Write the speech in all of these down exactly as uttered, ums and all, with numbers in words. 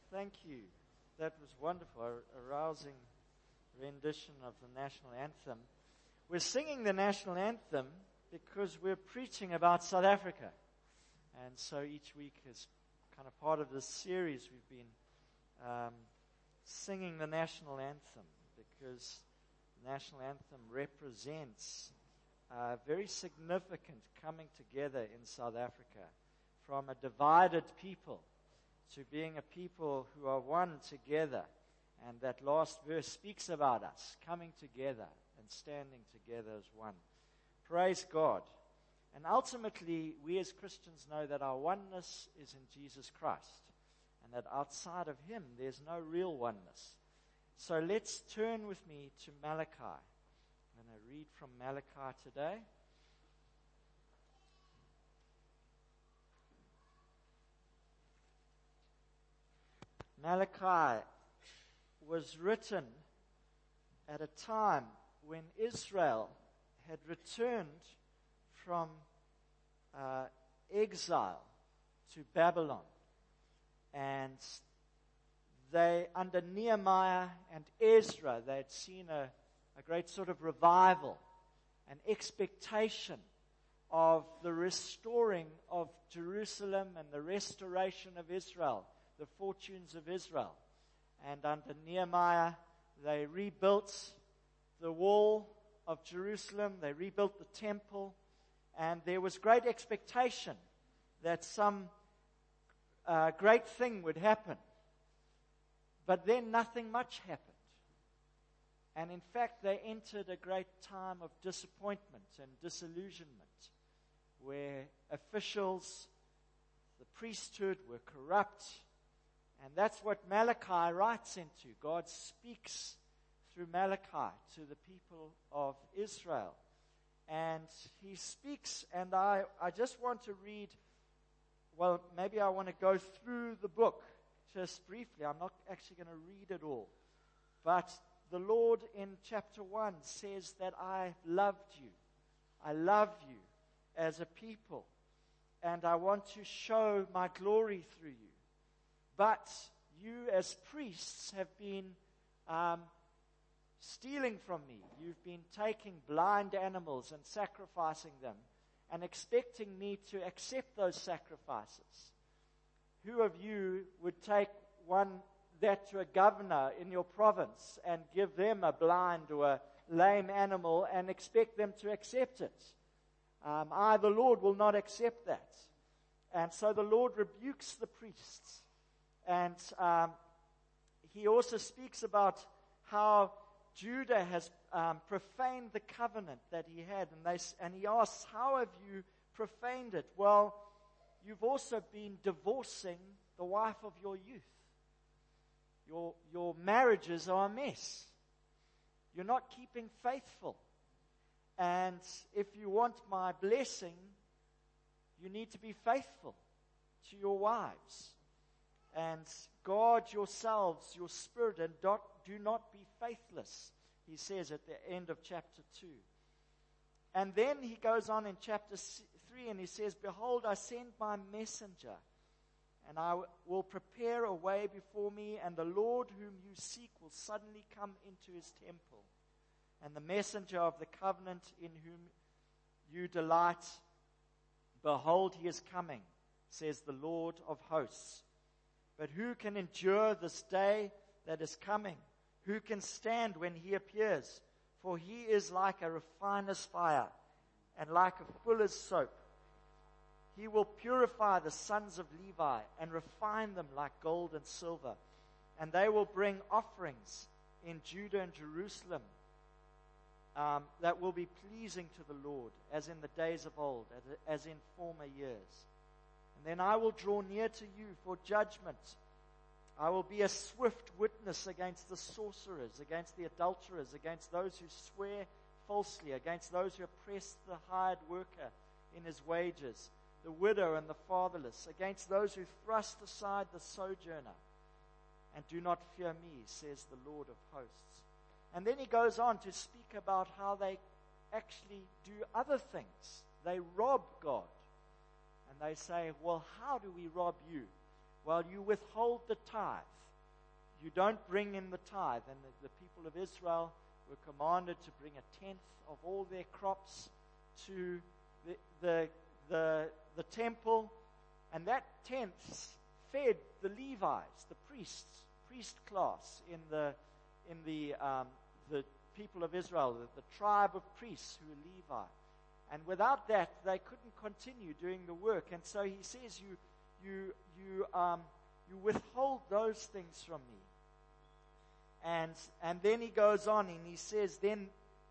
Thank you. That was wonderful, a rousing rendition of the national anthem. We're singing the national anthem because we're preaching about South Africa. And so each week is kind of part of this series. We've been um, singing the national anthem because the national anthem represents a very significant coming together in South Africa from a divided people to being a people who are one together. And that last verse speaks about us coming together and standing together as one. Praise God. And ultimately, we as Christians know that our oneness is in Jesus Christ, and that outside of Him, there's no real oneness. So let's turn with me to Malachi. I'm going to read from Malachi today. Malachi was written at a time when Israel had returned from uh, exile to Babylon. And they, under Nehemiah and Ezra, they had seen a, a great sort of revival, an expectation of the restoring of Jerusalem and the restoration of Israel, the fortunes of Israel. And under Nehemiah, they rebuilt the wall of Jerusalem, they rebuilt the temple, and there was great expectation that some uh, great thing would happen. But then nothing much happened. And in fact, they entered a great time of disappointment and disillusionment, where officials, the priesthood, were corrupt. And that's what Malachi writes into. God speaks through Malachi to the people of Israel. And he speaks, and I, I just want to read, well, maybe I want to go through the book just briefly. I'm not actually going to read it all. But the Lord in chapter one says that I loved you. I love you as a people. And I want to show my glory through you. But you as priests have been um, stealing from me. You've been taking blind animals and sacrificing them and expecting me to accept those sacrifices. Who of you would take one that to a governor in your province and give them a blind or a lame animal and expect them to accept it? Um, I, the Lord, will not accept that. And so the Lord rebukes the priests. And um, he also speaks about how Judah has um, profaned the covenant that he had. And, they, and he asks, how have you profaned it? Well, you've also been divorcing the wife of your youth. Your, your marriages are a mess. You're not keeping faithful. And if you want my blessing, you need to be faithful to your wives. And guard yourselves, your spirit, and do, do not be faithless, he says at the end of chapter two. And then he goes on in chapter three and he says, behold, I send my messenger, and I will prepare a way before me, and the Lord whom you seek will suddenly come into his temple. And the messenger of the covenant in whom you delight, behold, he is coming, says the Lord of hosts. But who can endure this day that is coming? Who can stand when he appears? For he is like a refiner's fire and like a fuller's soap. He will purify the sons of Levi and refine them like gold and silver. And they will bring offerings in Judah and Jerusalem um, that will be pleasing to the Lord, as in the days of old, as in former years. And then I will draw near to you for judgment. I will be a swift witness against the sorcerers, against the adulterers, against those who swear falsely, against those who oppress the hired worker in his wages, the widow and the fatherless, against those who thrust aside the sojourner. And do not fear me, says the Lord of hosts. And then he goes on to speak about how they actually do other things. They rob God. And they say, well, how do we rob you? Well, you withhold the tithe. You don't bring in the tithe. And the, the people of Israel were commanded to bring a tenth of all their crops to the, the, the, the temple. And that tenth fed the Levites, the priests, priest class in the, in the, um, the people of Israel, the, the tribe of priests who were Levi. And without that, they couldn't continue doing the work. And so he says, you, you, you, um, you withhold those things from me. And, and then he goes on and he says, then,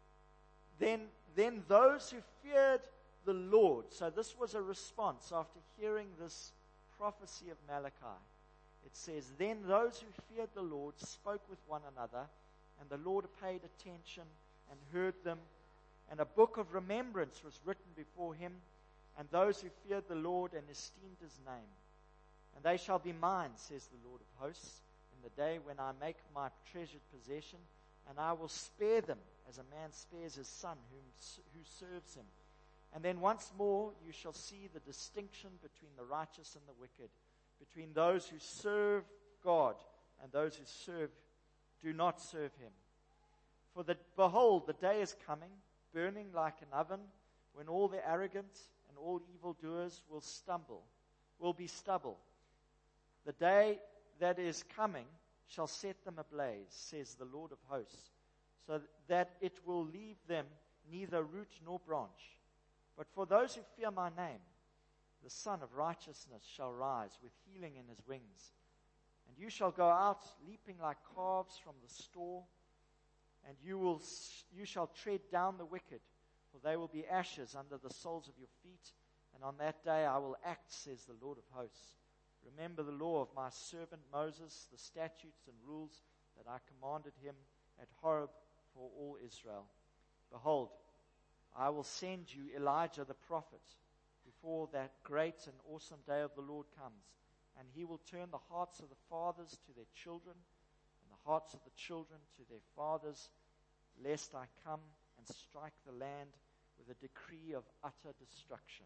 then, then those who feared the Lord. So this was a response after hearing this prophecy of Malachi. It says, then those who feared the Lord spoke with one another, and the Lord paid attention and heard them. And a book of remembrance was written before him, and those who feared the Lord and esteemed his name. And they shall be mine, says the Lord of hosts, in the day when I make my treasured possession, and I will spare them as a man spares his son whom, who serves him. And then once more you shall see the distinction between the righteous and the wicked, between those who serve God and those who serve, do not serve him. For the, behold, the day is coming, burning like an oven, when all the arrogant and all evildoers will stumble, will be stubble. The day that is coming shall set them ablaze, says the Lord of hosts, so that it will leave them neither root nor branch. But for those who fear my name, the Son of Righteousness shall rise with healing in his wings. And you shall go out leaping like calves from the stall, and you will you shall tread down the wicked, for they will be ashes under the soles of your feet. And on that day I will act, says the Lord of hosts. Remember the law of my servant Moses, the statutes and rules that I commanded him at Horeb for all Israel. Behold, I will send you Elijah the prophet before that great and awesome day of the Lord comes. And he will turn the hearts of the fathers to their children, and the hearts of the children to their fathers, lest I come and strike the land with a decree of utter destruction.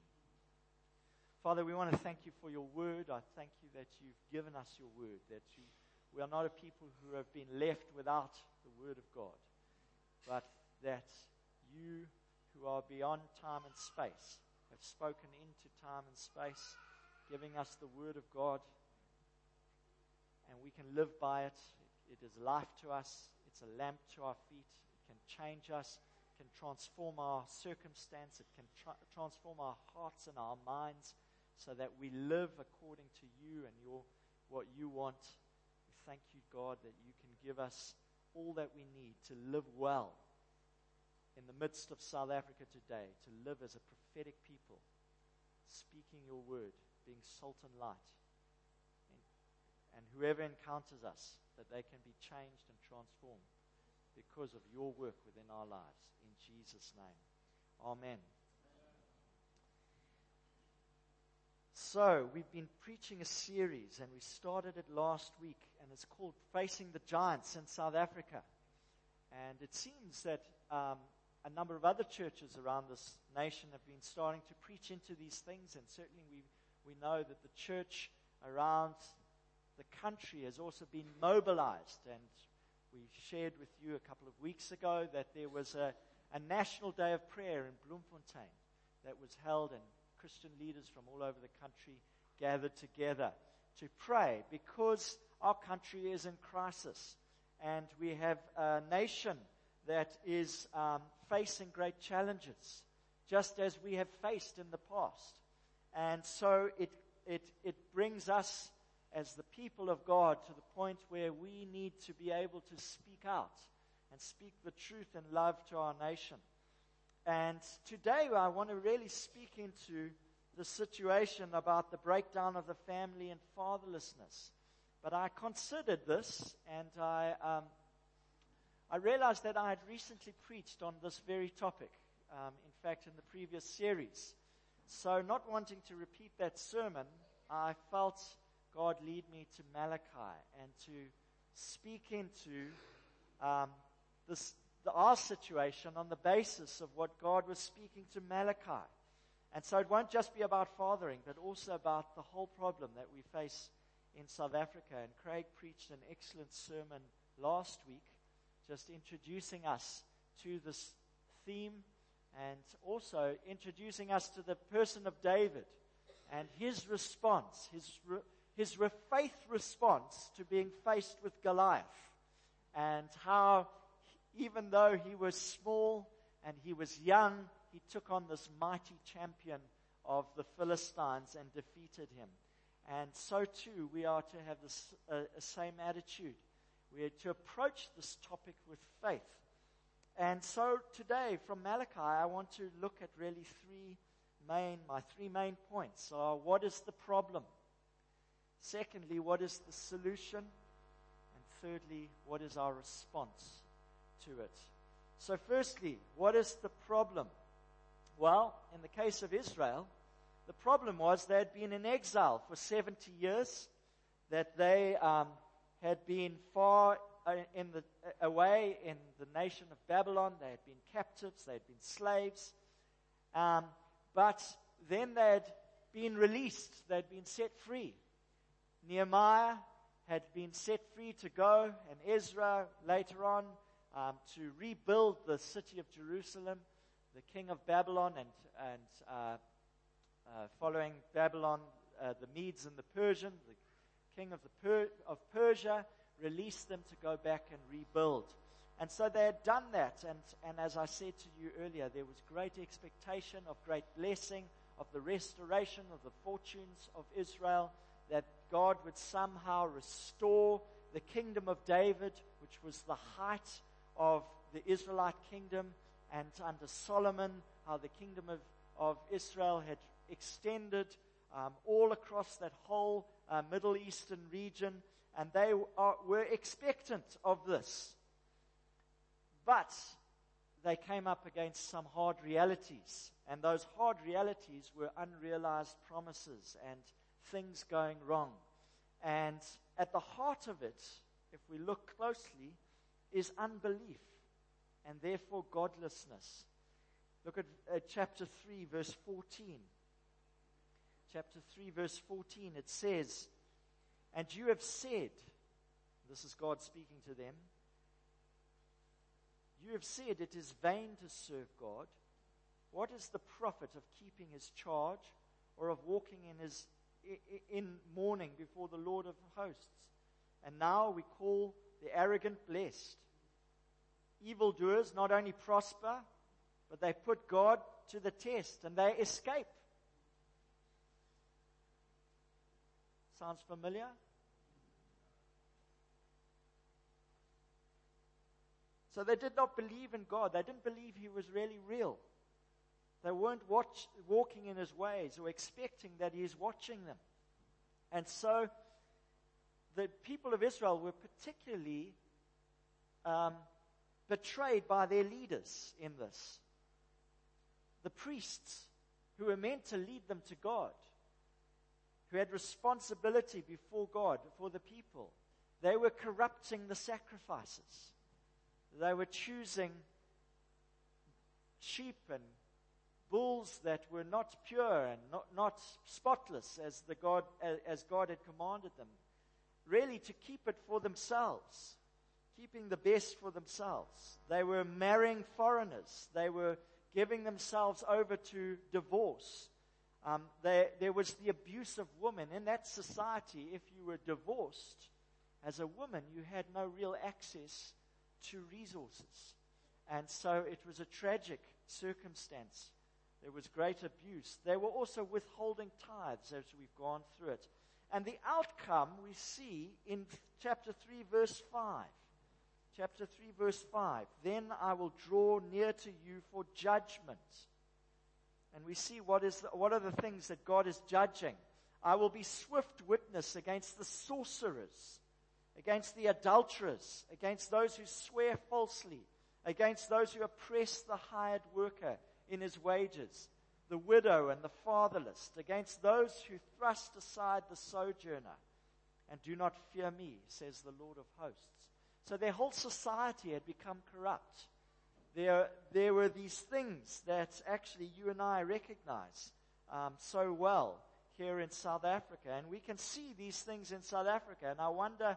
Father, we want to thank you for your word. I thank you that you've given us your word, that you, we are not a people who have been left without the word of God, but that you, who are beyond time and space, have spoken into time and space, giving us the word of God, and we can live by it. It is life to us. It's a lamp to our feet. It can change us. It can transform our circumstance. It can tra- transform our hearts and our minds so that we live according to you and your what you want. We thank you, God, that you can give us all that we need to live well in the midst of South Africa today, to live as a prophetic people, speaking your word, being salt and light. And, and whoever encounters us, that they can be changed and transformed because of your work within our lives. In Jesus' name. Amen. So, we've been preaching a series, and we started it last week, and it's called Facing the Giants in South Africa. And it seems that um, a number of other churches around this nation have been starting to preach into these things, and certainly we we know that the church around the country has also been mobilized. And we shared with you a couple of weeks ago that there was a, a national day of prayer in Bloemfontein that was held, and Christian leaders from all over the country gathered together to pray because our country is in crisis, and we have a nation that is um, facing great challenges, just as we have faced in the past. And so it, it, it brings us as the people of God to the point where we need to be able to speak out and speak the truth and love to our nation. And today I want to really speak into the situation about the breakdown of the family and fatherlessness. But I considered this, and I um, I realized that I had recently preached on this very topic, um, in fact, in the previous series. So not wanting to repeat that sermon, I felt God lead me to Malachi and to speak into um, this, the, our situation on the basis of what God was speaking to Malachi. And so it won't just be about fathering, but also about the whole problem that we face in South Africa, and Craig preached an excellent sermon last week, just introducing us to this theme and also introducing us to the person of David and his response, his re- his re- faith response to being faced with Goliath, and how even though he was small and he was young, he took on this mighty champion of the Philistines and defeated him. And so too, we are to have this uh, same attitude. We are to approach this topic with faith. And so today, from Malachi, I want to look at really three main, my three main points are: what is the problem? Secondly, what is the solution? And thirdly, what is our response to it? So firstly, what is the problem? Well, in the case of Israel, the problem was they had been in exile for seventy years, that they um, had been far uh, in the, uh, away in the nation of Babylon. They had been captives, they had been slaves. Um, but then they had been released, they had been set free. Nehemiah had been set free to go, and Ezra later on um, to rebuild the city of Jerusalem. The king of Babylon and, and uh, uh, following Babylon, uh, the Medes and the Persians, the king of, the per- of Persia released them to go back and rebuild. And so they had done that, and, and as I said to you earlier, there was great expectation of great blessing, of the restoration of the fortunes of Israel, that God would somehow restore the kingdom of David, which was the height of the Israelite kingdom, and under Solomon, how the kingdom of, of Israel had extended um, all across that whole uh, Middle Eastern region, and they are, were expectant of this. But they came up against some hard realities, and those hard realities were unrealized promises and things going wrong. And at the heart of it, if we look closely, is unbelief and therefore godlessness. Look at uh, chapter three, verse fourteen. Chapter three, verse fourteen, it says, "And you have said," this is God speaking to them, "you have said it is vain to serve God. What is the profit of keeping his charge or of walking in his in mourning before the Lord of hosts? And now we call the arrogant blessed. Evildoers not only prosper, but they put God to the test and they escape." Sounds familiar? So they did not believe in God. They didn't believe he was really real. They weren't watch, walking in his ways or expecting that he is watching them. And so the people of Israel were particularly um, betrayed by their leaders in this. The priests who were meant to lead them to God, who had responsibility before God, for the people, they were corrupting the sacrifices. They were choosing sheep and bulls that were not pure and not, not spotless as the God as God had commanded them, really to keep it for themselves, keeping the best for themselves. They were marrying foreigners. They were giving themselves over to divorce. Um, they, there was the abuse of women. In that society, if you were divorced as a woman, you had no real access to resources. And so it was a tragic circumstance. There was great abuse. They were also withholding tithes as we've gone through it. And the outcome we see in chapter three, verse five. Chapter three, verse five. "Then I will draw near to you for judgment." And we see what is the, what are the things that God is judging. "I will be swift witness against the sorcerers, against the adulterers, against those who swear falsely, against those who oppress the hired worker in his wages, the widow and the fatherless, against those who thrust aside the sojourner and do not fear me, says the Lord of hosts." So their whole society had become corrupt. There, there were these things that actually you and I recognize um, so well here in South Africa. And we can see these things in South Africa. And I wonder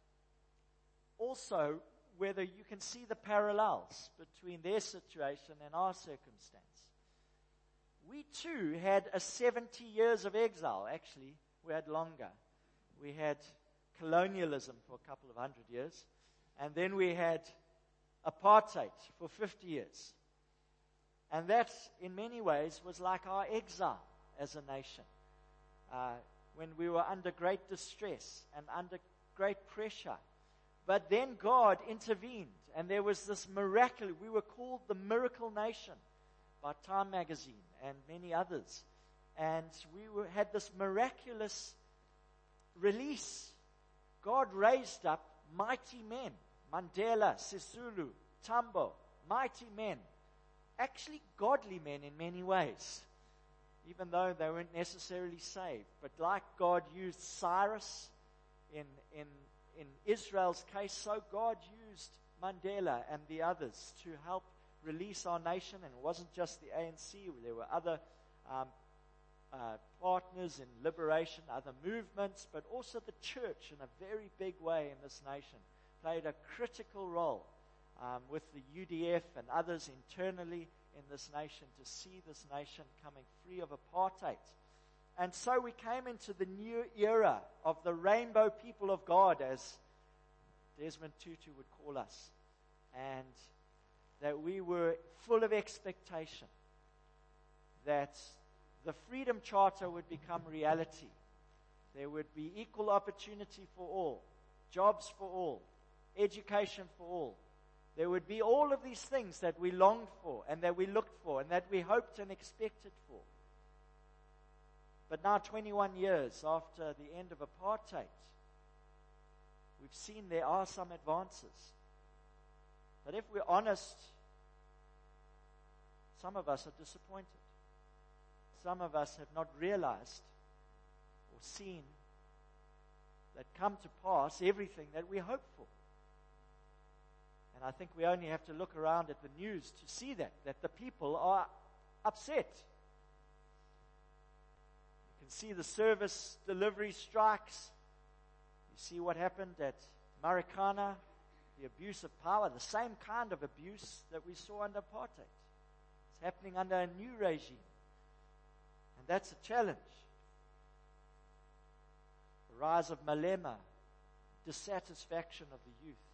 also whether you can see the parallels between their situation and our circumstance. We too had a seventy years of exile. Actually, we had longer. We had colonialism for a couple of hundred years. And then we had apartheid for fifty years. And that, in many ways, was like our exile as a nation. Uh, when we were under great distress and under great pressure. But then God intervened, and there was this miracle. We were called the Miracle Nation by Time Magazine and many others. And we were, had this miraculous release. God raised up mighty men. Mandela, Sisulu, Tambo, mighty men. Actually godly men in many ways, even though they weren't necessarily saved. But like God used Cyrus in, in, in Israel's case, so God used Mandela and the others to help release our nation. And it wasn't just the A N C, there were other um, uh, partners in liberation, other movements, but also the church in a very big way in this nation played a critical role um, with the U D F and others internally in this nation to see this nation coming free of apartheid. And so we came into the new era of the rainbow people of God, as Desmond Tutu would call us, and that we were full of expectation that the Freedom Charter would become reality. There would be equal opportunity for all, jobs for all, education for all. There would be all of these things that we longed for and that we looked for and that we hoped and expected for. But now, twenty-one years after the end of apartheid, we've seen there are some advances. But if we're honest, some of us are disappointed. Some of us have not realized or seen that come to pass everything that we hope for. And I think we only have to look around at the news to see that, that the people are upset. You can see the service delivery strikes. You see what happened at Marikana, the abuse of power, the same kind of abuse that we saw under apartheid. It's happening under a new regime. And that's a challenge. The rise of Malema, dissatisfaction of the youth.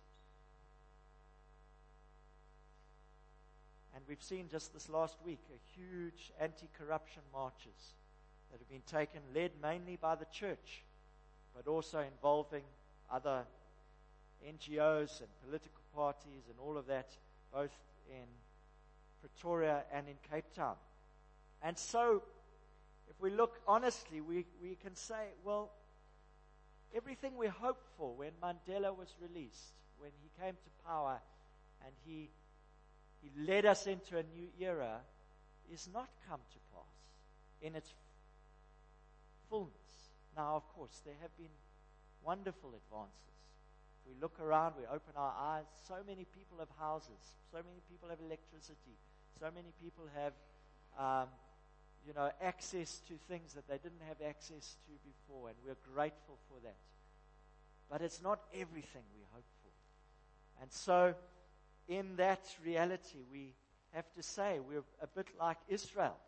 And we've seen just this last week a huge anti-corruption marches that have been taken, led mainly by the church, but also involving other N G Os and political parties and all of that, both in Pretoria and in Cape Town. And so, if we look honestly, we, we can say, well, everything we hoped for when Mandela was released, when he came to power and he He led us into a new era, is not come to pass in its fullness. Now, of course, there have been wonderful advances. If we look around, we open our eyes, so many people have houses, so many people have electricity, so many people have, um, you know, access to things that they didn't have access to before, and we're grateful for that. But it's not everything we hope for. And so, in that reality, we have to say we're a bit like Israel.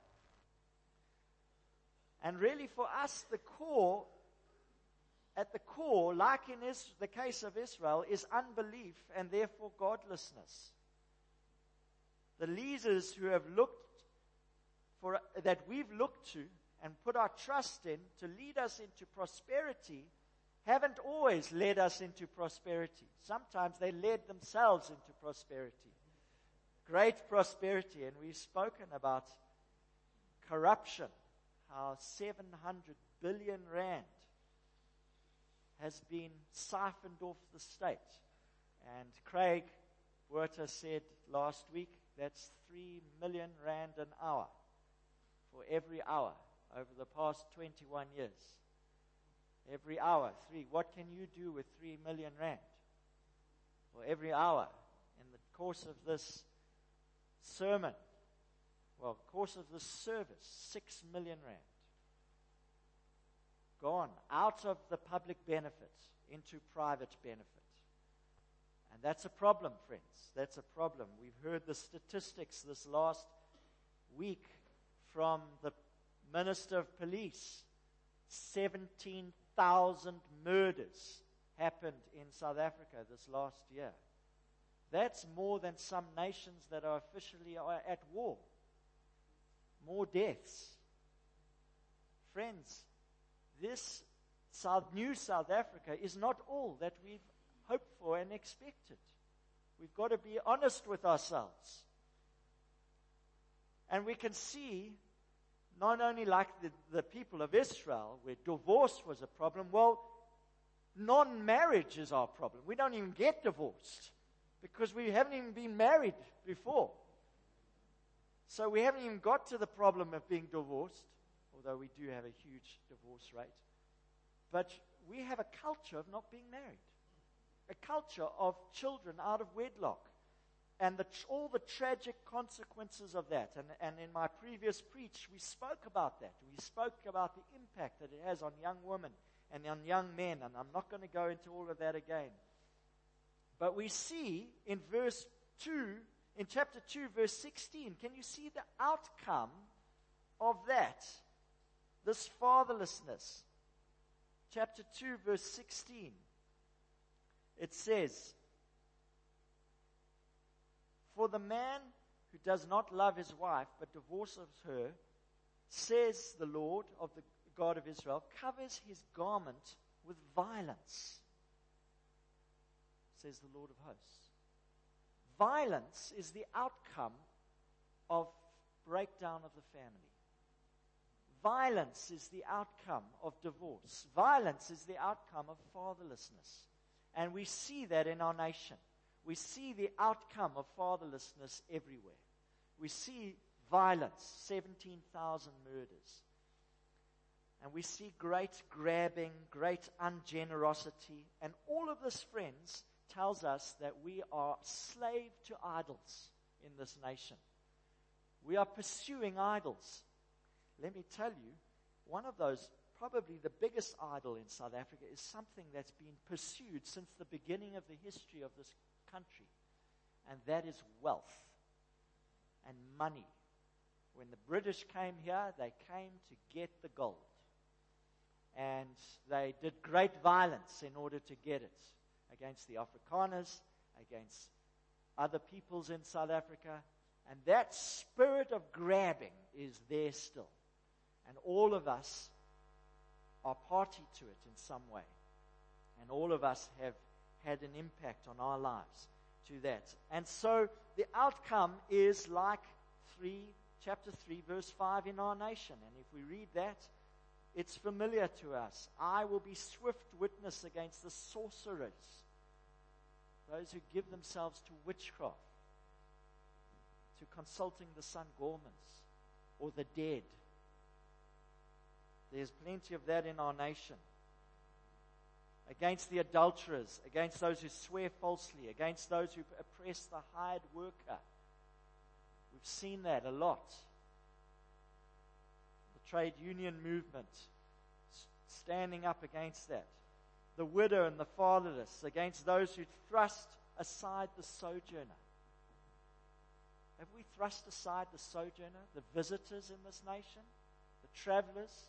And really for us, the core, at the core, like in Is- the case of Israel, is unbelief and therefore godlessness. The leaders who have looked for, that we've looked to and put our trust in to lead us into prosperity haven't always led us into prosperity. Sometimes they led themselves into prosperity. Great prosperity. And we've spoken about corruption, how seven hundred billion rand has been siphoned off the state. And Craig Botha said last week, that's three million rand an hour for every hour over the past twenty-one years. Every hour, three. What can you do with three million rand? Well, every hour in the course of this sermon, well, course of this service, six million rand. gone out of the public benefit into private benefit. And that's a problem, friends. That's a problem. We've heard the statistics this last week from the Minister of Police. seventeen thousand murders happened in South Africa this last year. That's more than some nations that are officially at war. More deaths. Friends, this South, new South Africa is not all that we've hoped for and expected. We've got to be honest with ourselves. And we can see, not only like the, the people of Israel, where divorce was a problem, well, non-marriage is our problem. We don't even get divorced because we haven't even been married before. So we haven't even got to the problem of being divorced, although we do have a huge divorce rate. But we have a culture of not being married. A culture of children out of wedlock. And the, all the tragic consequences of that. And, and in my previous preach, we spoke about that. We spoke about the impact that it has on young women and on young men. And I'm not going to go into all of that again. But we see in verse two, in chapter two, verse sixteen, can you see the outcome of that? This fatherlessness. Chapter two, verse sixteen. It says, "For the man who does not love his wife, but divorces her, says the Lord of the God of Israel, covers his garment with violence, says the Lord of hosts." Violence is the outcome of breakdown of the family. Violence is the outcome of divorce. Violence is the outcome of fatherlessness. And we see that in our nation. We see the outcome of fatherlessness everywhere. We see violence, seventeen thousand murders. And we see great grabbing, great ungenerosity. And all of this, friends, tells us that we are slave to idols in this nation. We are pursuing idols. Let me tell you, one of those, probably the biggest idol in South Africa, is something that's been pursued since the beginning of the history of this country. And that is wealth and money. When the British came here, they came to get the gold. And they did great violence in order to get it. Against the Afrikaners, against other peoples in South Africa. And that spirit of grabbing is there still. And all of us are party to it in some way. And all of us have had an impact on our lives to that. And so the outcome is like three, chapter three, verse five in our nation. And if we read that, it's familiar to us. "I will be swift witness against the sorcerers," those who give themselves to witchcraft, to consulting the Sangomans or the dead. There's plenty of that in our nation. Against the adulterers, against those who swear falsely, against those who oppress the hired worker. We've seen that a lot. The trade union movement standing up against that. The widow and the fatherless, against those who thrust aside the sojourner. Have we thrust aside the sojourner, the visitors in this nation, the travelers?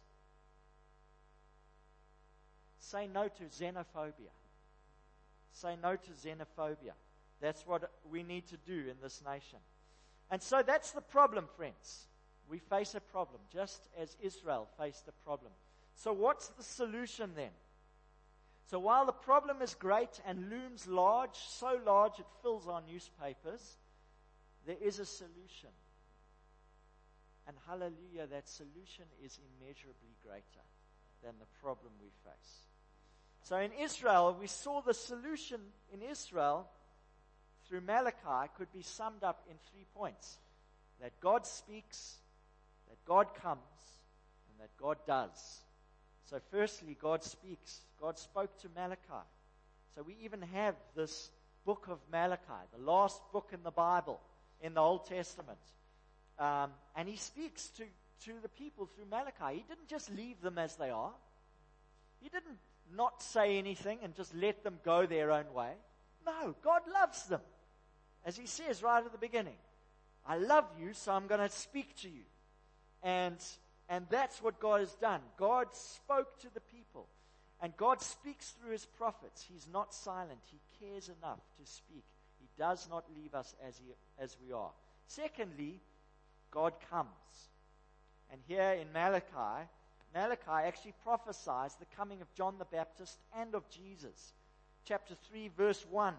Say no to xenophobia. Say no to xenophobia. That's what we need to do in this nation. And so that's the problem, friends. We face a problem, just as Israel faced a problem. So what's the solution then? So while the problem is great and looms large, so large it fills our newspapers, there is a solution. And hallelujah, that solution is immeasurably greater than the problem we face. So in Israel, we saw the solution in Israel through Malachi could be summed up in three points. That God speaks, that God comes, and that God does. So firstly, God speaks. God spoke to Malachi. So we even have this book of Malachi, the last book in the Bible, in the Old Testament. Um, and he speaks to, to the people through Malachi. He didn't just leave them as they are. He didn't not say anything and just let them go their own way. No, God loves them. As he says right at the beginning, I love you, so I'm going to speak to you. And, and that's what God has done. God spoke to the people. And God speaks through his prophets. He's not silent. He cares enough to speak. He does not leave us as, he, as we are. Secondly, God comes. And here in Malachi, Malachi actually prophesies the coming of John the Baptist and of Jesus. Chapter three, verse one.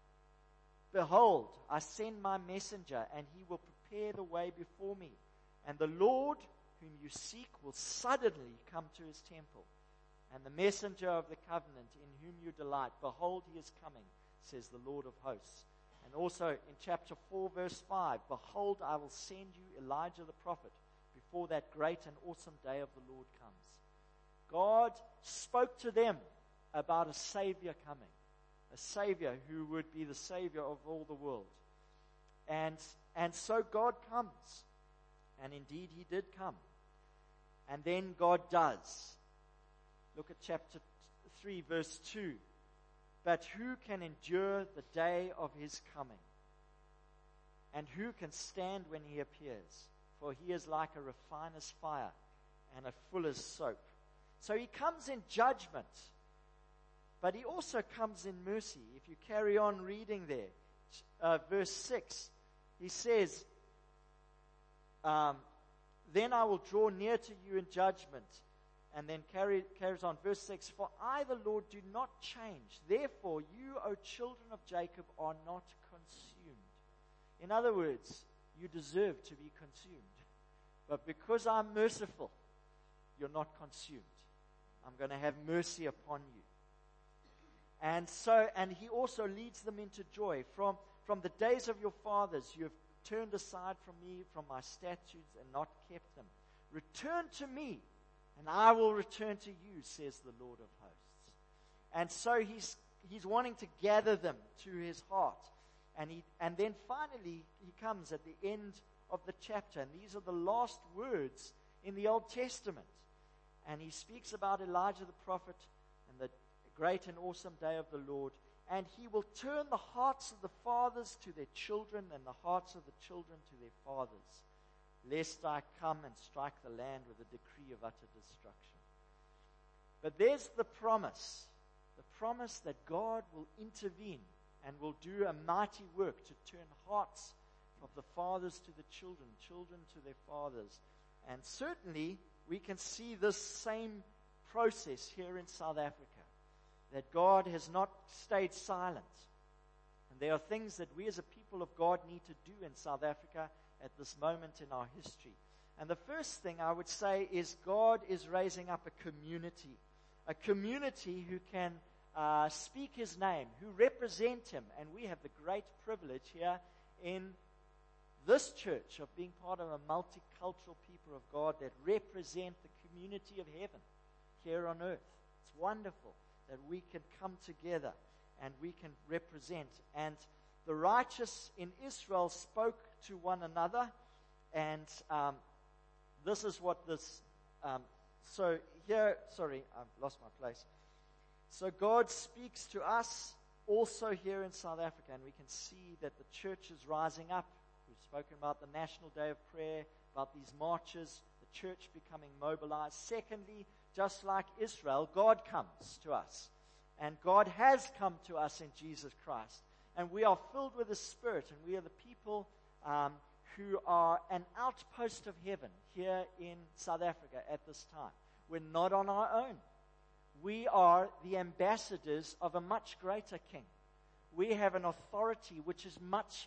Behold, I send my messenger, and he will prepare the way before me. And the Lord whom you seek will suddenly come to his temple. And the messenger of the covenant in whom you delight, behold, he is coming, says the Lord of hosts. And also in chapter four, verse five, behold, I will send you Elijah the prophet before that great and awesome day of the Lord comes. God spoke to them about a Savior coming, a Savior who would be the Savior of all the world. And, and so God comes. And indeed he did come. And then God does. Look at chapter three, verse two. But who can endure the day of his coming? And who can stand when he appears? For he is like a refiner's fire and a fuller's soap. So he comes in judgment, but he also comes in mercy. If you carry on reading there, uh, verse six, he says, um, then I will draw near to you in judgment. And then carry, carries on, verse six, for I, the Lord, do not change. Therefore, you, O children of Jacob, are not consumed. In other words, you deserve to be consumed. But because I'm merciful, you're not consumed. I'm going to have mercy upon you. And so, and he also leads them into joy. From, from the days of your fathers, you have turned aside from me, from my statutes, and not kept them. Return to me, and I will return to you, says the Lord of hosts. And so he's he's wanting to gather them to his heart. And he and then finally he comes at the end of the chapter. And these are the last words in the Old Testament. And he speaks about Elijah the prophet and the great and awesome day of the Lord. And he will turn the hearts of the fathers to their children and the hearts of the children to their fathers, lest I come and strike the land with a decree of utter destruction. But there's the promise, the promise that God will intervene and will do a mighty work to turn hearts of the fathers to the children, children to their fathers. And certainly we can see this same process here in South Africa, that God has not stayed silent. And there are things that we as a people of God need to do in South Africa at this moment in our history. And the first thing I would say is God is raising up a community, a community who can uh, speak his name, who represent him. And we have the great privilege here in this church of being part of a multicultural people of God that represent the community of heaven here on earth. It's wonderful that we can come together and we can represent. And the righteous in Israel spoke to one another, and um, this is what this, um, so here, sorry, I've lost my place. So God speaks to us also here in South Africa, and we can see that the church is rising up. We've spoken about the National Day of Prayer, about these marches, the church becoming mobilized. Secondly, just like Israel, God comes to us, and God has come to us in Jesus Christ. And we are filled with the Spirit, and we are the people um, who are an outpost of heaven here in South Africa at this time. We're not on our own. We are the ambassadors of a much greater King. We have an authority which is much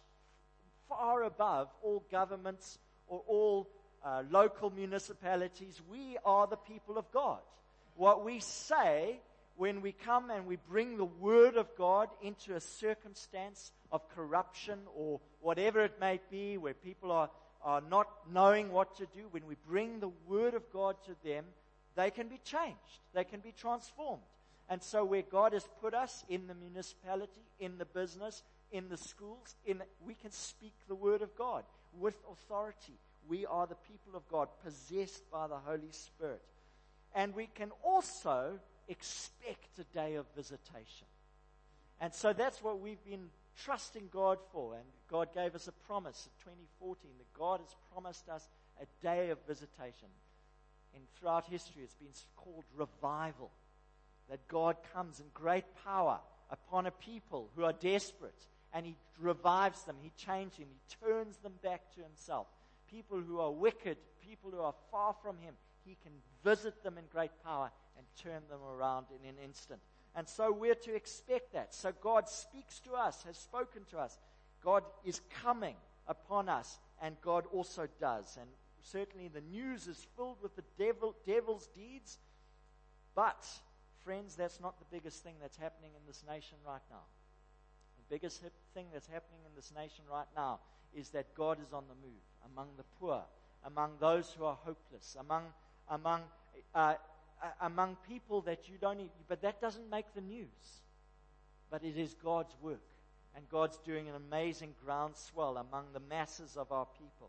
far above all governments or all uh, local municipalities. We are the people of God. What we say when we come and we bring the word of God into a circumstance of corruption or whatever it may be, where people are, are not knowing what to do, when we bring the word of God to them, they can be changed. They can be transformed. And so where God has put us in the municipality, in the business, in the schools, in we can speak the word of God with authority. We are the people of God, possessed by the Holy Spirit. And we can also expect a day of visitation. And so that's what we've been trusting God for. And God gave us a promise in twenty fourteen that God has promised us a day of visitation. And throughout history, it's been called revival. That God comes in great power upon a people who are desperate. And He revives them. He changes them. He turns them back to Himself. People who are wicked, people who are far from Him, He can visit them in great power and turn them around in an instant. And so we're to expect that. So God speaks to us, has spoken to us. God is coming upon us, and God also does. And certainly the news is filled with the devil, devil's deeds. But, friends, that's not the biggest thing that's happening in this nation right now. The biggest hip thing that's happening in this nation right now is that God is on the move among the poor, among those who are hopeless, among among uh, uh, among people that you don't need. But that doesn't make the news. But it is God's work, and God's doing an amazing groundswell among the masses of our people.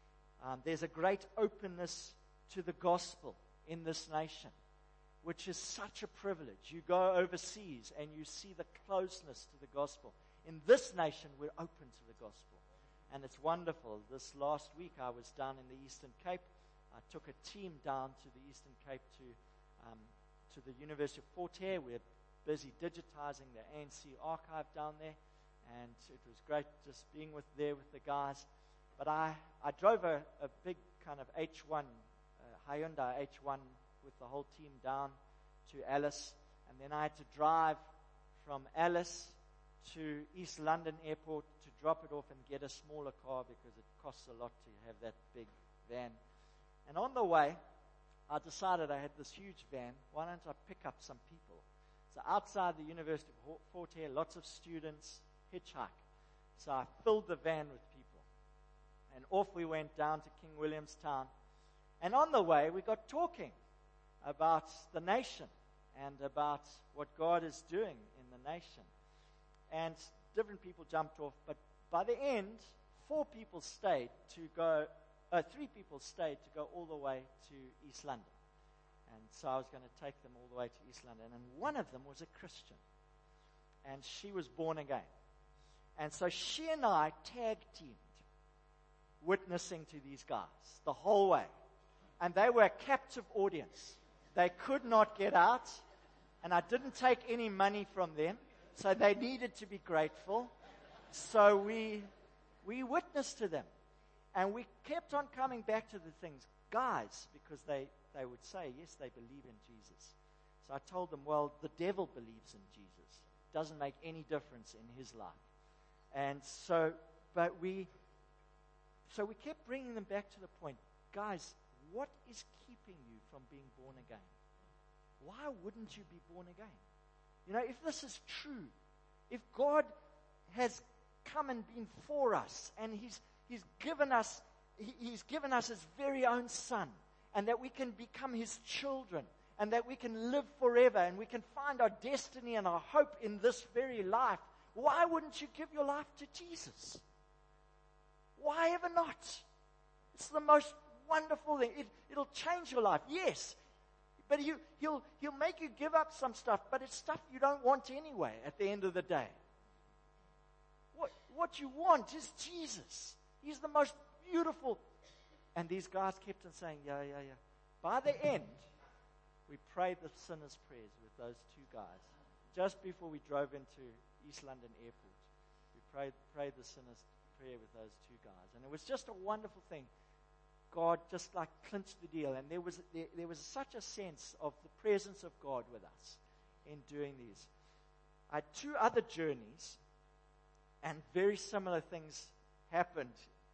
Um, there's a great openness to the gospel in this nation, which is such a privilege. You go overseas and you see the closeness to the gospel. In this nation, we're open to the gospel. And it's wonderful. This last week, I was down in the Eastern Cape. I took a team down to the Eastern Cape to um, to the University of Fort Hare. We're busy digitizing the A N C archive down there. And it was great just being with there with the guys. But I, I drove a, a big kind of H one, uh, Hyundai H one with the whole team down to Alice. And then I had to drive from Alice to East London Airport to drop it off and get a smaller car because it costs a lot to have that big van. And on the way, I decided I had this huge van. Why don't I pick up some people? So outside the University of Fort Hare, lots of students hitchhike. So I filled the van with people. And off we went down to King Williamstown. And on the way, we got talking about the nation and about what God is doing in the nation. And different people jumped off, but by the end, four people stayed to go, uh, three people stayed to go all the way to East London. And so I was going to take them all the way to East London. And one of them was a Christian. And she was born again. And so she and I tag teamed, witnessing to these guys the whole way. And they were a captive audience. They could not get out. And I didn't take any money from them. So they needed to be grateful. So we we witnessed to them. And we kept on coming back to the things. Guys, because they, they would say, yes, they believe in Jesus. So I told them, well, the devil believes in Jesus. It doesn't make any difference in his life. And so, but we, so we kept bringing them back to the point. Guys, what is keeping you from being born again? Why wouldn't you be born again? You know, if this is true, if God has come and been for us, and He's He's given us he, He's given us His very own Son, and that we can become His children, and that we can live forever, and we can find our destiny and our hope in this very life, why wouldn't you give your life to Jesus? Why ever not? It's the most wonderful thing. It, it'll change your life, yes. But he, he'll, he'll make you give up some stuff, but it's stuff you don't want anyway at the end of the day. What, what you want is Jesus. He's the most beautiful. And these guys kept on saying, yeah, yeah, yeah. By the end, we prayed the sinner's prayers with those two guys. Just before we drove into East London Airport, we prayed, prayed the sinner's prayer with those two guys. And it was just a wonderful thing. God just like clinched the deal. And there was there, there was such a sense of the presence of God with us in doing these. I had two other journeys, and very similar things happened.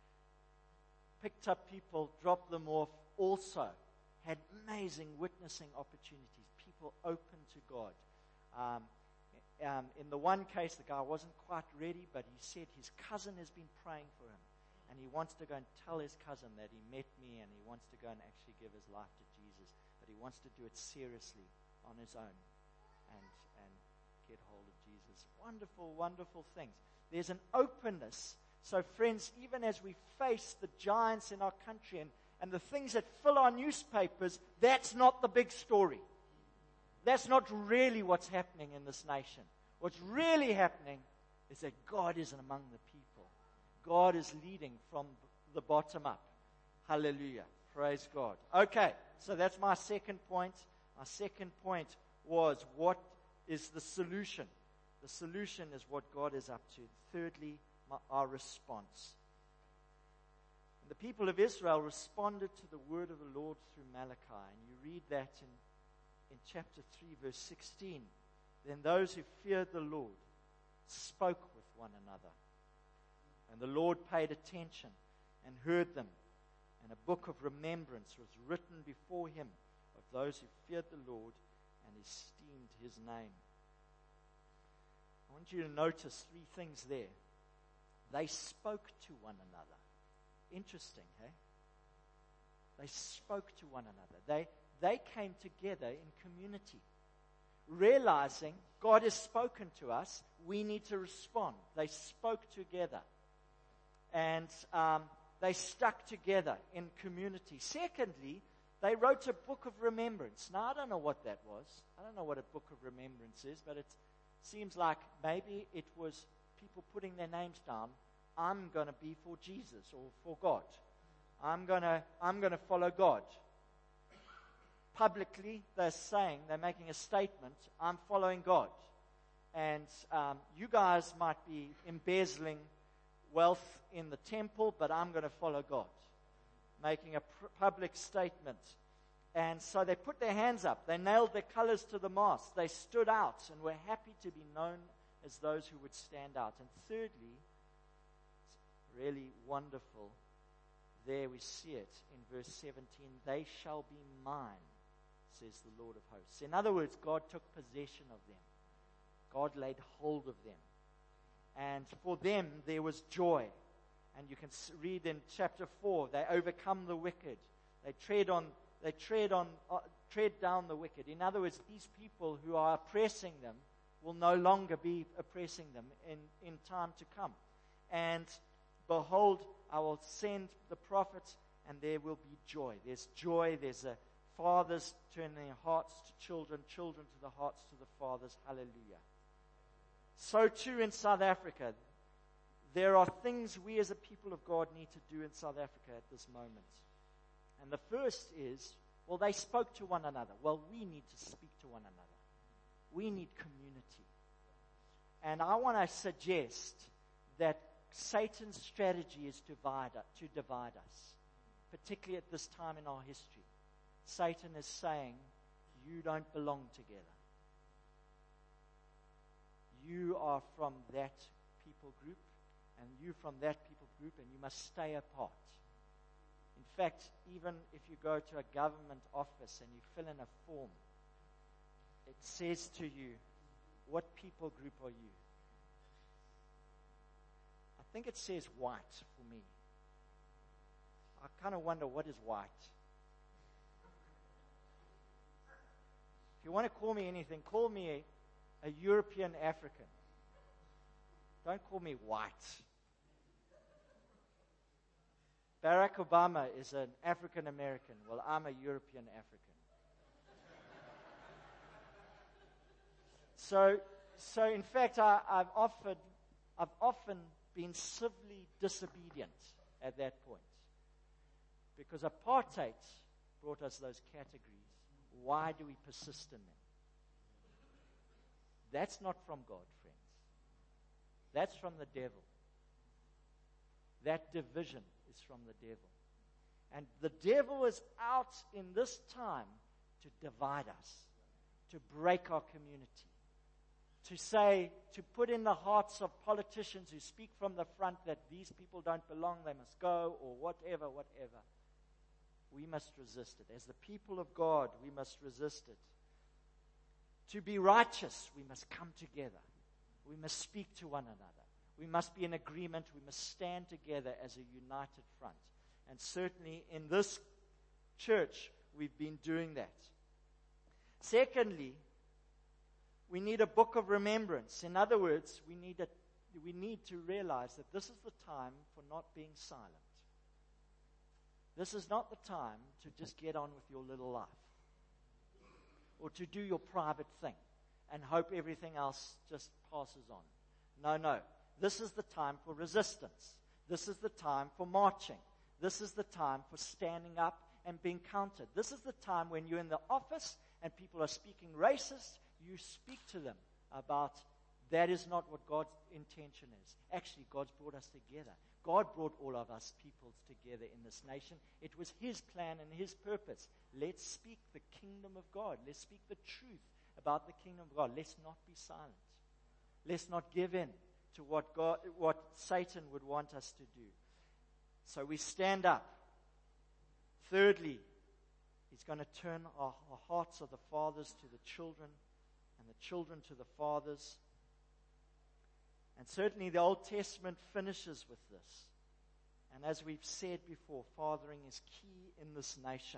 Picked up people, dropped them off, also had amazing witnessing opportunities. People open to God. Um, um, in the one case, the guy wasn't quite ready, but he said his cousin has been praying for him. And he wants to go and tell his cousin that he met me, and he wants to go and actually give his life to Jesus. But he wants to do it seriously on his own and, and get hold of Jesus. Wonderful, wonderful things. There's an openness. So friends, even as we face the giants in our country and, and the things that fill our newspapers, that's not the big story. that's not really what's happening in this nation. What's really happening is that God is among the people. God is leading from the bottom up. Hallelujah. Praise God. Okay, so that's my second point. My second point was, what is the solution? The solution is what God is up to. Thirdly, my, our response. And the people of Israel responded to the word of the Lord through Malachi. And you read that in, in chapter three, verse sixteen. Then those who feared the Lord spoke with one another. And the Lord paid attention and heard them. And a book of remembrance was written before him of those who feared the Lord and esteemed his name. I want you to notice three things there. They spoke to one another. Interesting, hey? They spoke to one another. They, they came together in community, realizing God has spoken to us. We need to respond. They spoke together. And um, they stuck together in community. Secondly, they wrote a book of remembrance. Now, I don't know what that was. I don't know what a book of remembrance is, but it seems like maybe it was people putting their names down. I'm going to be for Jesus or for God. I'm going to I'm going to follow God. Publicly, they're saying, they're making a statement, I'm following God. And um, you guys might be embezzling wealth in the temple, but I'm going to follow God. Making a pr- public statement. And so they put their hands up. They nailed their colors to the mast. They stood out and were happy to be known as those who would stand out. And thirdly, it's really wonderful. There we see it in verse seventeen. They shall be mine, says the Lord of hosts. In other words, God took possession of them. God laid hold of them. And for them, there was joy. And you can read in chapter four, they overcome the wicked. They tread on, they tread on, uh, tread down the wicked. In other words, these people who are oppressing them will no longer be oppressing them in, in time to come. And behold, I will send the prophets, and there will be joy. There's joy. There's a fathers turning their hearts to children, children to the hearts to the fathers. Hallelujah. So too in South Africa, there are things we as a people of God need to do in South Africa at this moment. And the first is, well, they spoke to one another. Well, we need to speak to one another. We need community. And I want to suggest that Satan's strategy is divide, to divide us, particularly at this time in our history. Satan is saying, you don't belong together. You are from that people group, and you from that people group, and you must stay apart. In fact, even if you go to a government office and you fill in a form, it says to you, what people group are you? I think it says white for me. I kind of wonder, what is white? If you want to call me anything, call me a, a European African. Don't call me white. Barack Obama is an African American. Well, I'm a European African. So, so in fact, I, I've offered, I've often been civilly disobedient at that point, because apartheid brought us those categories. Why do we persist in them? That's not from God, friends. That's from the devil. That division is from the devil. And the devil is out in this time to divide us, to break our community, to say, to put in the hearts of politicians who speak from the front that these people don't belong, they must go, or whatever, whatever. We must resist it. As the people of God, we must resist it. To be righteous, we must come together. We must speak to one another. We must be in agreement. We must stand together as a united front. And certainly in this church, we've been doing that. Secondly, we need a book of remembrance. In other words, we need, a, we need to realize that this is the time for not being silent. This is not the time to just get on with your little life. or to do your private thing and hope everything else just passes on. No, no. This is the time for resistance. This is the time for marching. This is the time for standing up and being counted. This is the time when you're in the office and people are speaking racist, you speak to them about that is not what God's intention is. Actually, God's brought us together. God brought all of us peoples together in this nation. It was His plan and His purpose. Let's speak the kingdom of God. Let's speak the truth about the kingdom of God. Let's not be silent. Let's not give in to what God, what Satan would want us to do. So we stand up. Thirdly, He's going to turn our, our hearts of the fathers to the children and the children to the fathers. And certainly the Old Testament finishes with this. And as we've said before, fathering is key in this nation.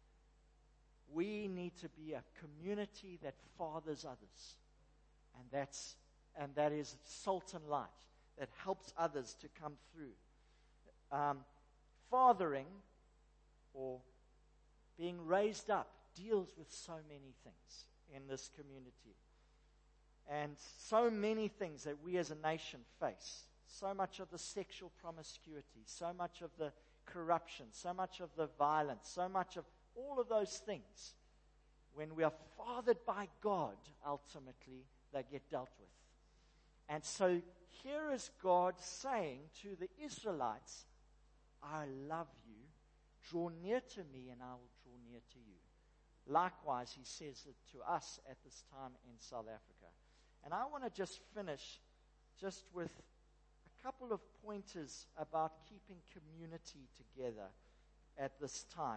We need to be a community that fathers others. And that's and that is salt and light that helps others to come through. Um, fathering or being raised up deals with so many things in this community. And so many things that we as a nation face. So much of the sexual promiscuity, so much of the corruption, so much of the violence, so much of all of those things. When we are fathered by God, ultimately, they get dealt with. And so here is God saying to the Israelites, I love you. Draw near to me and I will draw near to you. Likewise, He says it to us at this time in South Africa. And I want to just finish just with a couple of pointers about keeping community together at this time.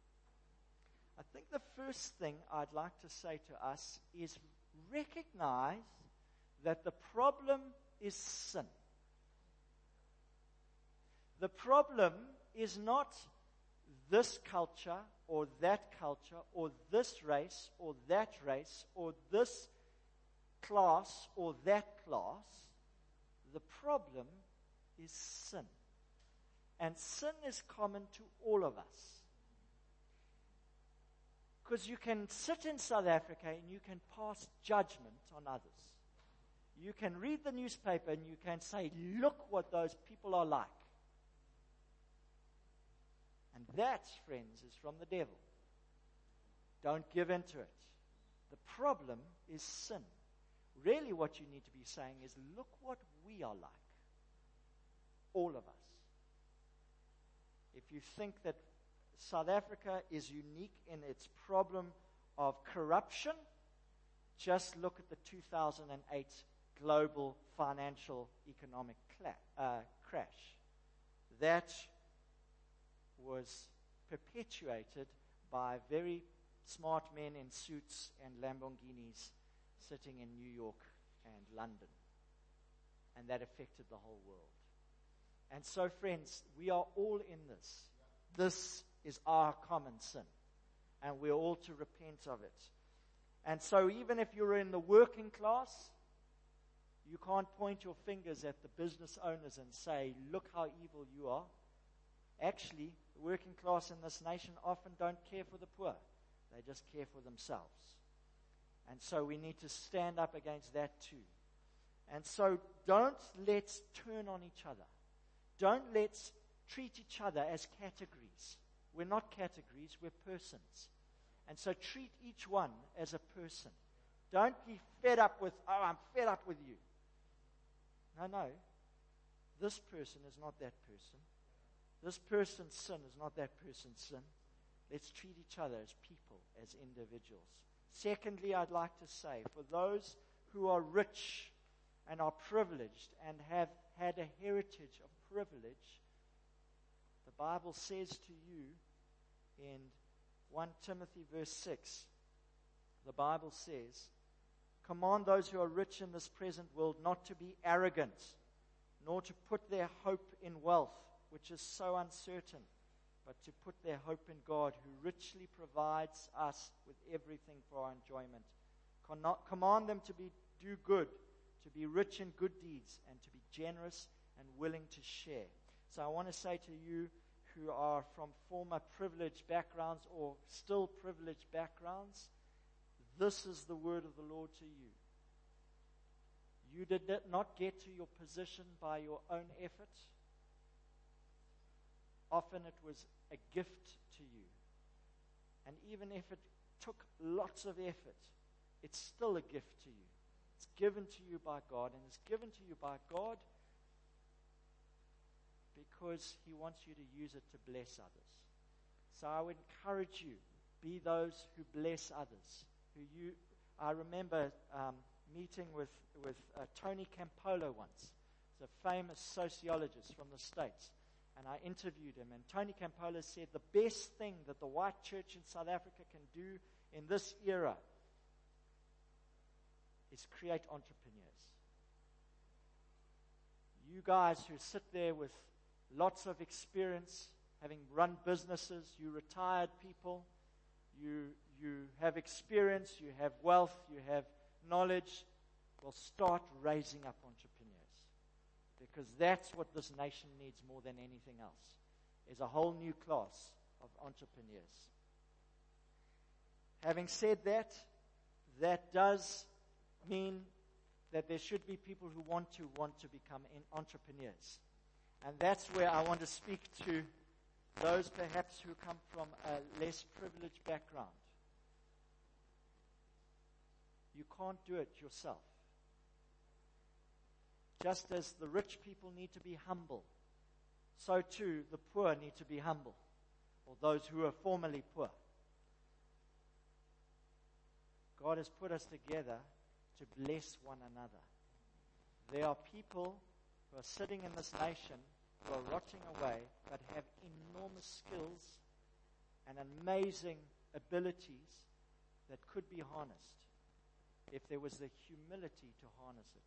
I think the first thing I'd like to say to us is recognize that the problem is sin. The problem is not this culture or that culture or this race or that race or this class or that class. The problem is sin. And sin is common to all of us. Because you can sit in South Africa and you can pass judgment on others. You can read the newspaper and you can say, look what those people are like. And that, friends, is from the devil. Don't give in to it. The problem is sin. Really what you need to be saying is, look what we are like. All of us. If you think that South Africa is unique in its problem of corruption, just look at the two thousand eight global financial economic cla- uh, crash. That was perpetuated by very smart men in suits and Lamborghinis sitting in New York and London. And that affected the whole world. And so, friends, we are all in this. This is our common sin. And we're all to repent of it. And so even if you're in the working class, you can't point your fingers at the business owners and say, look how evil you are. Actually, the working class in this nation often don't care for the poor. They just care for themselves. And so we need to stand up against that too. And so don't let's turn on each other. Don't let's treat each other as categories. We're not categories, we're persons. And so treat each one as a person. Don't be fed up with, oh, I'm fed up with you. No, no. This person is not that person. This person's sin is not that person's sin. Let's treat each other as people, as individuals. Secondly, I'd like to say, for those who are rich and are privileged and have had a heritage of privilege, the Bible says to you in First Timothy verse six, the Bible says, command those who are rich in this present world not to be arrogant, nor to put their hope in wealth, which is so uncertain, but to put their hope in God, who richly provides us with everything for our enjoyment. Command them to be do good, to be rich in good deeds, and to be generous and willing to share. So I want to say to you who are from former privileged backgrounds or still privileged backgrounds, This is the word of the Lord to you. You did not get to your position by your own effort. Often it was a gift to you. And even if it took lots of effort, it's still a gift to you. It's given to you by God, and it's given to you by God because He wants you to use it to bless others. So I would encourage you, be those who bless others. Who you, I remember um, meeting with, with uh, Tony Campolo once. He's a famous sociologist from the States. And I interviewed him, and Tony Campolo said the best thing that the white church in South Africa can do in this era is create entrepreneurs. You guys who sit there with lots of experience, having run businesses, you retired people, you, you have experience, you have wealth, you have knowledge, will start raising up entrepreneurs. Because that's what this nation needs more than anything else, is a whole new class of entrepreneurs. Having said that, that does mean that there should be people who want to want to become entrepreneurs. And that's where I want to speak to those perhaps who come from a less privileged background. You can't do it yourself. Just as the rich people need to be humble, so too the poor need to be humble, or those who are formerly poor. God has put us together to bless one another. There are people who are sitting in this nation who are rotting away, but have enormous skills and amazing abilities that could be harnessed if there was the humility to harness it.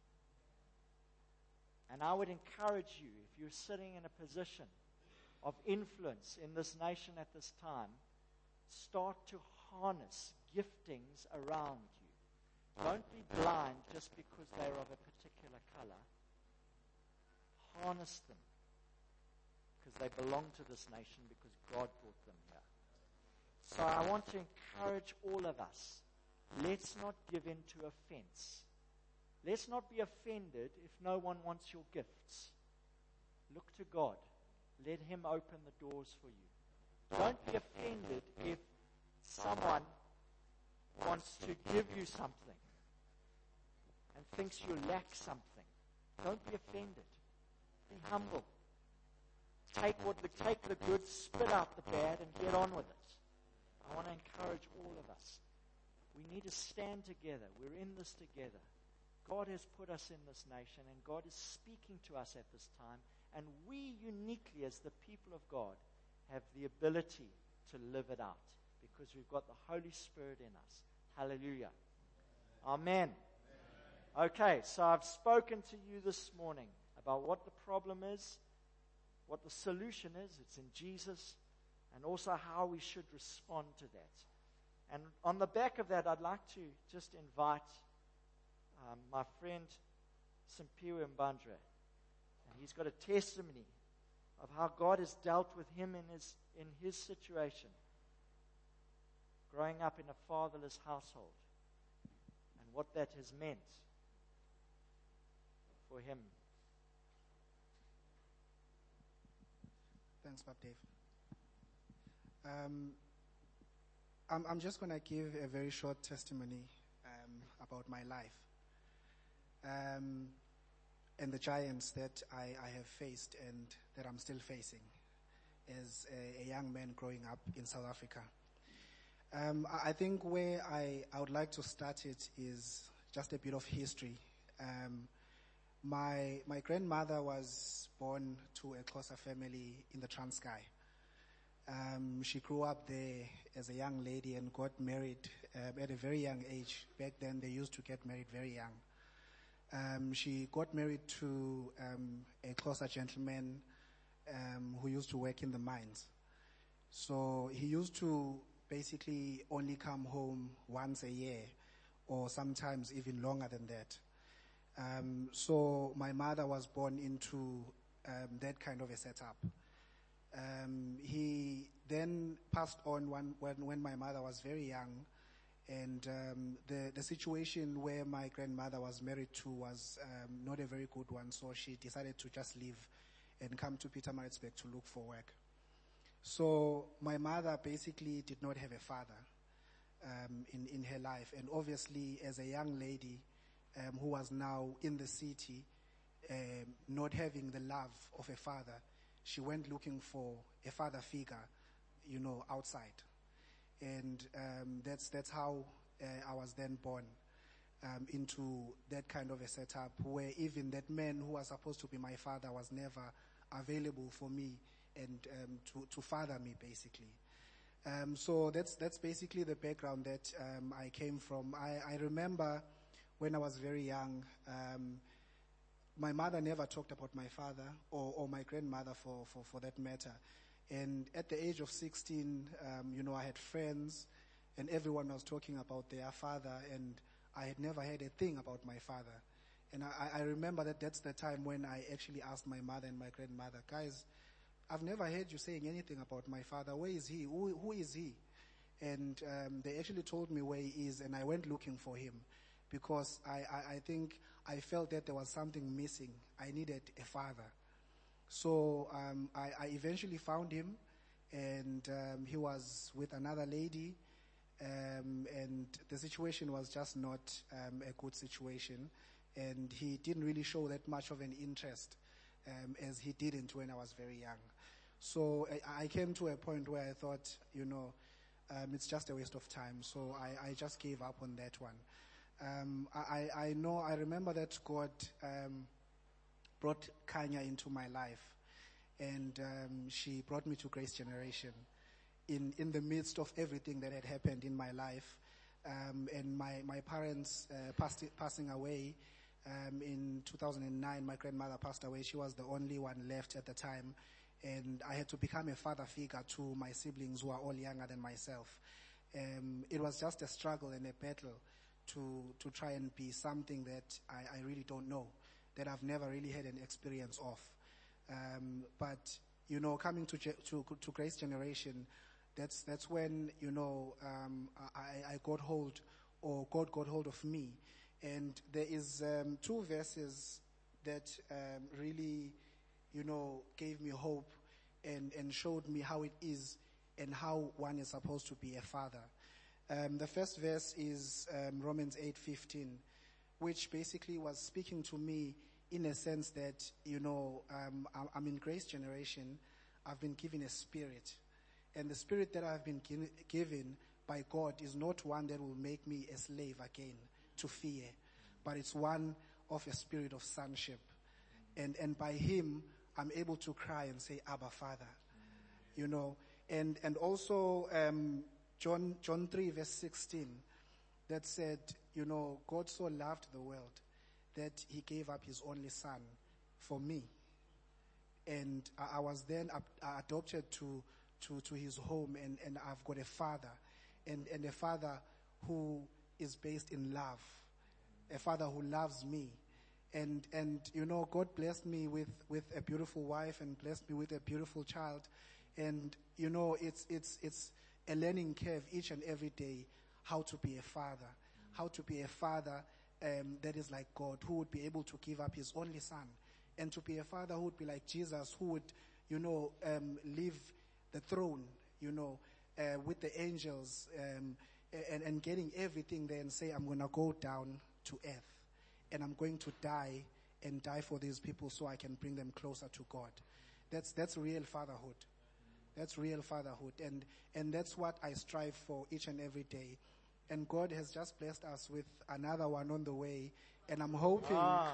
And I would encourage you, if you're sitting in a position of influence in this nation at this time, start to harness giftings around you. Don't be blind just because they're of a particular color. Harness them because they belong to this nation because God brought them here. So I want to encourage all of us, let's not give in to offense. Let's not be offended if no one wants your gifts. Look to God. Let Him open the doors for you. Don't be offended if someone wants to give you something and thinks you lack something. Don't be offended. Be humble. Take what the, take the good, spit out the bad, and get on with it. I want to encourage all of us. We need to stand together. We're in this together. God has put us in this nation, and God is speaking to us at this time, and we uniquely, as the people of God, have the ability to live it out because we've got the Holy Spirit in us. Hallelujah. Amen. Amen. Okay, so I've spoken to you this morning about what the problem is, what the solution is. It's in Jesus, and also how we should respond to that. And on the back of that, I'd like to just invite Um, my friend Simpiwe Mbandre, and he's got a testimony of how God has dealt with him in his in his situation, growing up in a fatherless household, and what that has meant for him. Thanks, Bob Dave. Um, I'm, I'm just going to give a very short testimony um, about my life. Um, and the giants that I, I have faced and that I'm still facing as a, a young man growing up in South Africa. Um, I, I think where I, I would like to start it is just a bit of history. Um, my my grandmother was born to a Xhosa family in the Transkei. Um, she grew up there as a young lady and got married um, at a very young age. Back then, they used to get married very young. Um, she got married to um, a Xhosa gentleman um, who used to work in the mines. So he used to basically only come home once a year, or sometimes even longer than that. Um, so my mother was born into um, that kind of a setup. Um, he then passed on when, when, when my mother was very young, And um, the, the situation where my grandmother was married to was um, not a very good one, so she decided to just leave and come to Pietermaritzburg to look for work. So my mother basically did not have a father um, in, in her life. And obviously, as a young lady um, who was now in the city, um, not having the love of a father, she went looking for a father figure, you know, outside. And um, that's that's how uh, I was then born um, into that kind of a setup where even that man who was supposed to be my father was never available for me and um, to, to father me, basically. Um, so that's that's basically the background that um, I came from. I, I remember when I was very young, um, my mother never talked about my father or, or my grandmother for, for, for that matter. And at the age of sixteen, um, you know, I had friends and everyone was talking about their father, and I had never heard a thing about my father. And I, I remember that that's the time when I actually asked my mother and my grandmother, guys, I've never heard you saying anything about my father. Where is he? Who, who is he? And um, they actually told me where he is, and I went looking for him because I, I, I think I felt that there was something missing. I needed a father. So um, I, I eventually found him, and um, he was with another lady, um, and the situation was just not um, a good situation, and he didn't really show that much of an interest um, as he didn't when I was very young. So I, I came to a point where I thought, you know, um, it's just a waste of time, so I, I just gave up on that one. Um, I, I know, I remember that God um, brought Kanya into my life, and um, she brought me to Grace Generation in, in the midst of everything that had happened in my life. Um, and my, my parents uh, passed, passing away um, in two thousand nine, my grandmother passed away. She was the only one left at the time, and I had to become a father figure to my siblings who are all younger than myself. Um, it was just a struggle and a battle to, to try and be something that I, I really don't know, that I've never really had an experience of. Um, but, you know, coming to, to, to Grace Generation, that's, that's when, you know, um, I, I got hold, or God got hold of me. And there is um, two verses that um, really, you know, gave me hope and, and showed me how it is and how one is supposed to be a father. Um, the first verse is um, Romans eight fifteen, which basically was speaking to me in a sense that, you know, um, I'm in Grace Generation. I've been given a spirit. And the spirit that I've been gi- given by God is not one that will make me a slave again to fear, but it's one of a spirit of sonship. And, and by him, I'm able to cry and say, Abba, Father. You know, and, and also um, John, John three, verse sixteen, that said, you know, God so loved the world that he gave up his only son for me. And I, I was then ab- adopted to, to, to his home, and, and I've got a father, and, and a father who is based in love, a father who loves me. And, and you know, God blessed me with, with a beautiful wife and blessed me with a beautiful child. And, you know, it's, it's, it's a learning curve each and every day how to be a father, how to be a father um, that is like God, who would be able to give up his only son, and to be a father who would be like Jesus, who would, you know, um, leave the throne, you know, uh, with the angels, um, and, and getting everything there and say, I'm going to go down to earth, and I'm going to die and die for these people so I can bring them closer to God. That's, that's real fatherhood. That's real fatherhood. And, and that's what I strive for each and every day. And God has just blessed us with another one on the way. And I'm hoping, Ah.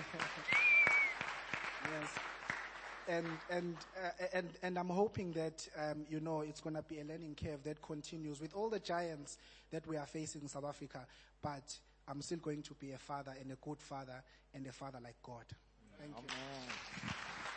yes, and, and, uh, and, and I'm hoping that, um, you know, it's going to be a learning curve that continues with all the giants that we are facing in South Africa. But I'm still going to be a father, and a good father, and a father like God. Thank you. Amen.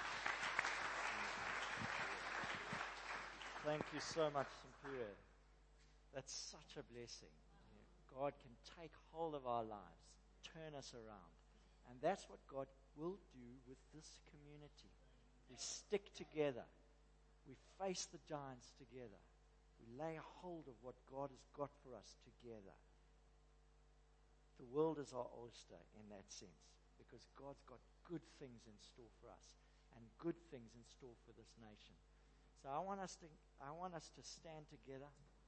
Thank you so much, Simpure. That's such a blessing. God can take hold of our lives, turn us around. And that's what God will do with this community. We stick together. We face the giants together. We lay hold of what God has got for us together. The world is our oyster in that sense, because God's got good things in store for us and good things in store for this nation. So I want us to, I want us to stand together.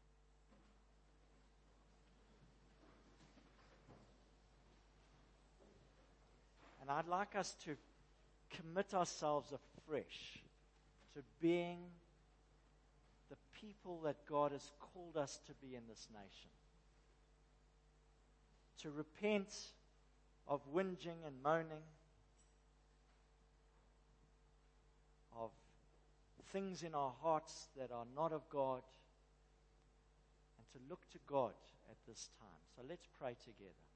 And I'd like us to commit ourselves afresh to being the people that God has called us to be in this nation. To repent of whinging and moaning, of things in our hearts that are not of God, and to look to God at this time. So let's pray together.